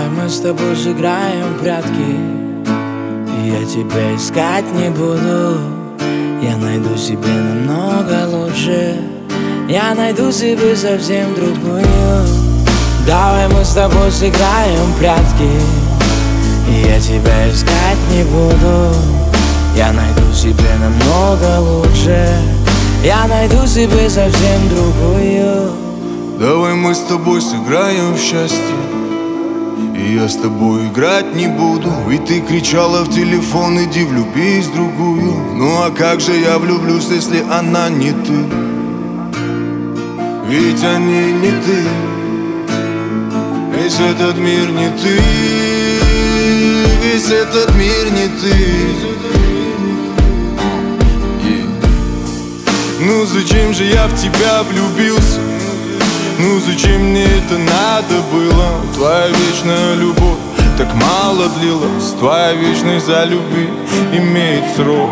Давай мы с тобой сыграем в прятки, и я тебя искать не буду. Я найду себе намного лучше, я найду себе совсем другую. Давай мы с тобой сыграем в прятки, и я тебя искать не буду. Я найду себе намного лучше, я найду себе совсем другую. Давай мы с тобой сыграем в счастье, и я с тобой играть не буду. Ведь ты кричала в телефон: иди влюбись в другую. Ну а как же я влюблюсь, если она не ты? Ведь они не ты, весь этот мир не ты, весь этот мир не ты. Ну зачем же я в тебя влюбился? Ну зачем мне это надо было? Твоя вечная любовь так мало длилась, твоя вечность за любви имеет срок.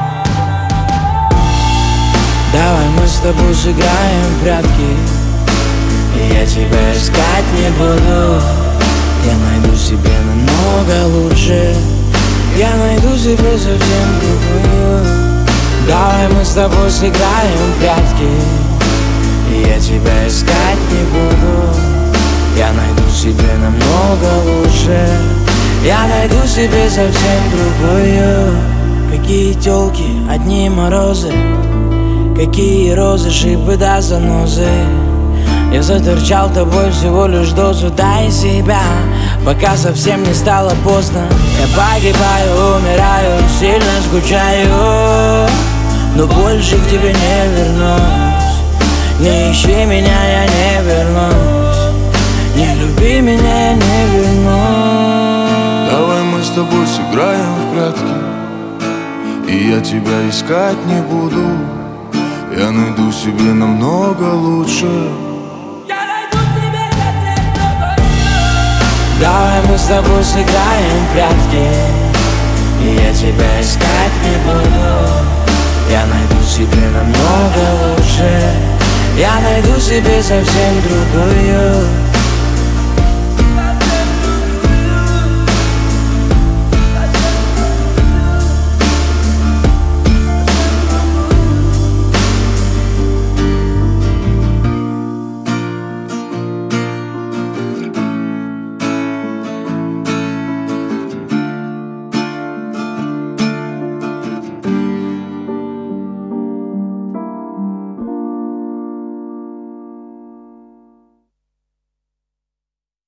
Давай мы с тобой сыграем в прятки, и я тебя искать не буду. Я найду себе намного лучше, я найду себе совсем другую. Давай мы с тобой сыграем в прятки, и я тебя искать не буду. Я найду себе намного лучше, я найду себе совсем другую. Какие тёлки, одни морозы, какие розы, шипы да занозы. Я заторчал тобой всего лишь дозу, дай себя, пока совсем не стало поздно. Я погибаю, умираю, сильно скучаю, но больше к тебе не вернусь. Не ищи меня, я не вернусь, не люби меня, я не вернусь. Давай мы с тобой сыграем в прятки, и я тебя искать не буду. Я найду себе намного лучше, я найду себе совсем другую. Давай мы с тобой сыграем в прятки, и я тебя искать не буду. Я найду себе намного лучше, я найду себе совсем другую.